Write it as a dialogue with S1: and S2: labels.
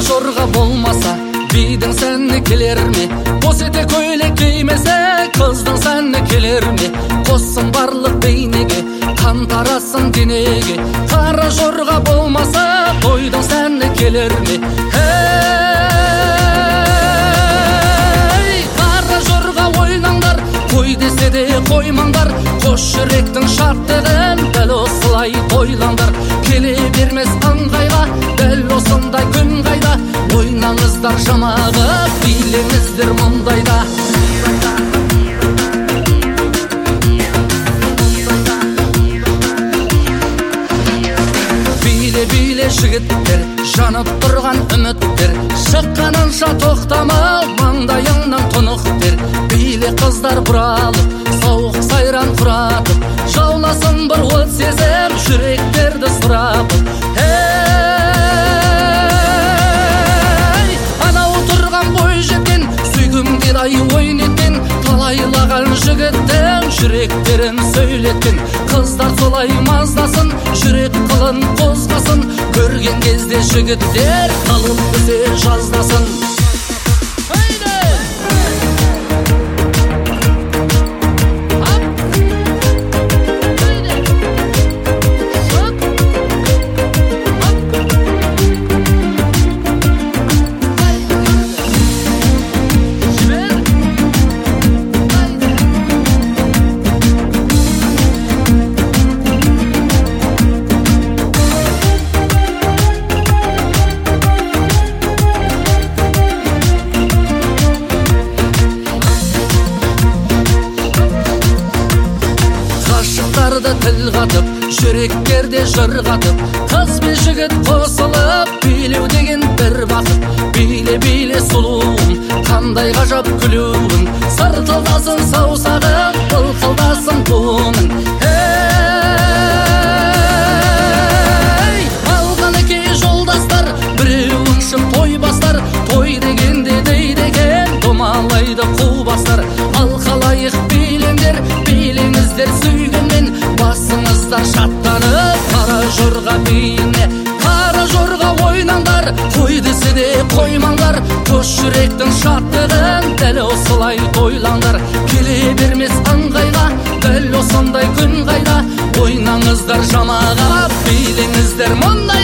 S1: жорға болмаса бидің сәні келер ме? Қос ете көйлек кимесе қыздың сәні келер ме? Қоссын барлық бейнеге, қан тарасын денеге. Қара жорға болмаса тойдың сәні келер ме? Қара жорға ойнаңдар, қой десе де қоймаңдар. Қос жүректің шаттығын дәл осылай тойлаңдар. Келе бермес ыңғайға, дәл осындай күн қайда. Ойнаңыздар жамағы, билеңіздер мұндайда. Биле жігіттер, жанып тұрған үміттер. Шыққанынша тоқтама, маңдайыңнан тұнықтер. Биле қыздар бұралып, сауық сайран құратып. Жауласын бір от сезім, жүректерді сұрапып. Анау тұрған бой жеткен, сүйгімдер ай ойнеткен. Талайлаған жігіттен жүректерін сөйлеткен. Қыздар солай маздасын, жүрек қылын қозғасын. Көрген кезде жігіттер қалып бізе жаздасын. Тіл қатып, жүректерде жыр қатып. Қыз бен жігіт қосылып, билеу деген бір бақыт. Биле сұлуым, қандай ғажап күлуің. Сыртылдасын саусағың, былқылдасын буының. Алған екей жолдастар, біреуің шын той бастар. Той дегенде дейді екен, домалайды қу бастар. Алқалайық билеңдер, билеңіздер сүйгенмен. Басыңыздар шаттанып, қара жорға биіне. Қара жорға ойнаңдар, қой десе де қоймаңдар. Қос жүректің шаттығын дәл осылай тойлаңдар. Келе бермес ыңғайға, дәл осындай күн қайда. Ойнаңыздар жамаға, билеңіздер мұндай.